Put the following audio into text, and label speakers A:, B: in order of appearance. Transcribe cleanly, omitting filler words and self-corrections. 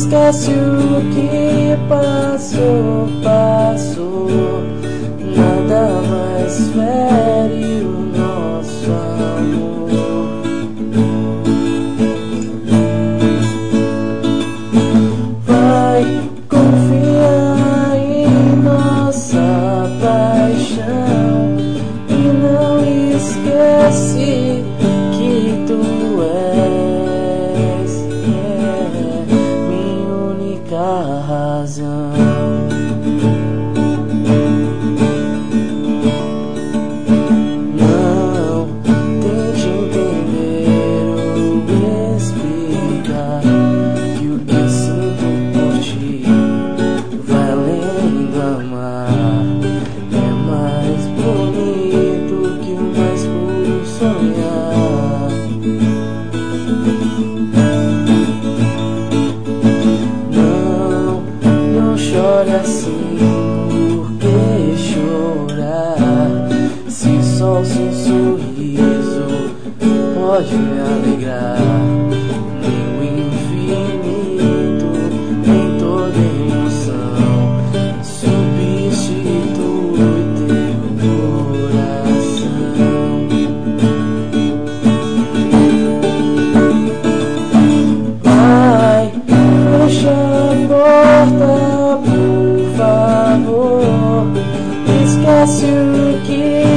A: Esquece o que passou, passou. Nada mais fere o nosso amor. Vai confiar em nossa paixão e não esquece que tu és minha única razão. Não tente entender ou explicar que o que eu sinto por ti vai além do amar. É mais bonito que o mais puro sonhar. Não chore assim, por que chorar? Se só o seu sorriso pode me alegrar. Nem o infinito, nem toda emoção substitui teu coração. Vai, fecha a porta, por favor. Esquece o que